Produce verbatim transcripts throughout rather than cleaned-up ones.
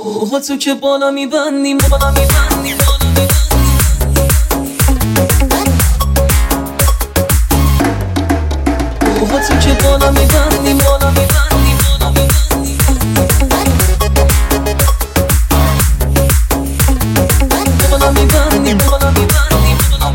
با تو که بالا میبندیم بالا میبندیم با تو که بالا میبندیم بالا میبندیم بالا میبندیم بالا میبندیم بالا میبندیم بالا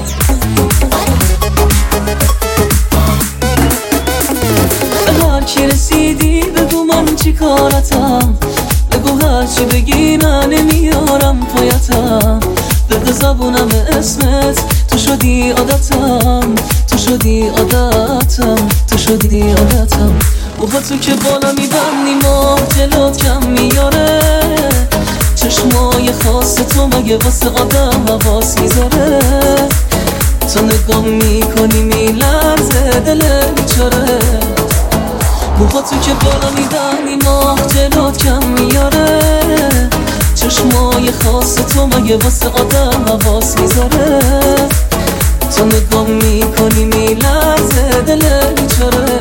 میبندیم هر کی رسیدی بگو من چی کارتم، بگو هرچی بگی من نمیارم پایتم، بده زبونم اسمت تو شدی عادتم، تو شدی عادتم، تو شدی عادتم. و با تو که بالا میبندی ماه جلوت کم میاره، چشمای خاص تو مگه واسه آدم حواس میذاره، تو نگاه میکنی میلرزه دل بیچاره. و با تو که بالا میبندی ماه جلوت کم میاره، چشمای خاص تو مگه واسه آدم حواس میذاره، تو نگاه میکنی میلرزه دل بیچاره.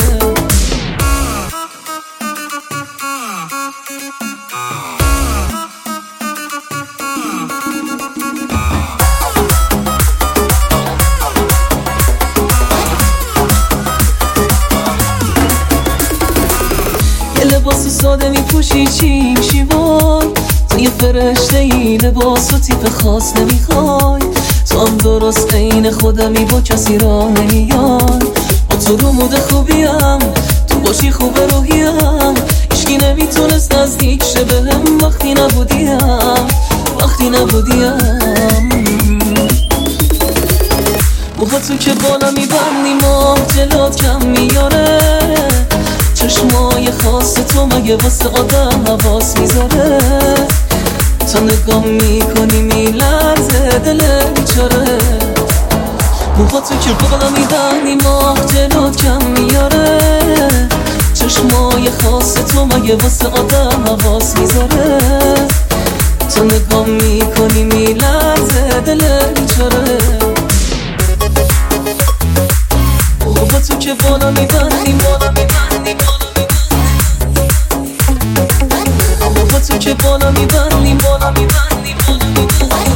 یه لباس ساده میپوشی چی میشی وای، تو یه فرشته ای لباس و تیپ خاص نمیخوای، تو هم درست عین خودمی با کسی را نمیای، با تو رو مود خوبیم تو باشی خوب روحیم، هیچکی نمیتونست نزدیک شه بهم وقتی نبودیم وقتی نبودیم. و با تو که بالا میبندی ماه جلوت کم میاره، چشمای خاص تو مگه واسه آدم حواس میذاره، تو نگاه میکنی میلرزه دل بیچاره. و با تو که بالا میبندی ماه جلوت کم میاره، چشمای خاص تو مگه واسه آدم حواس میذاره، تو نگاه میکنی میلرزه دل بیچاره. و با تو که بالا میبندی بالا میبندی با تو که بالا میبندیم بالا میبندیم بالا میبندیم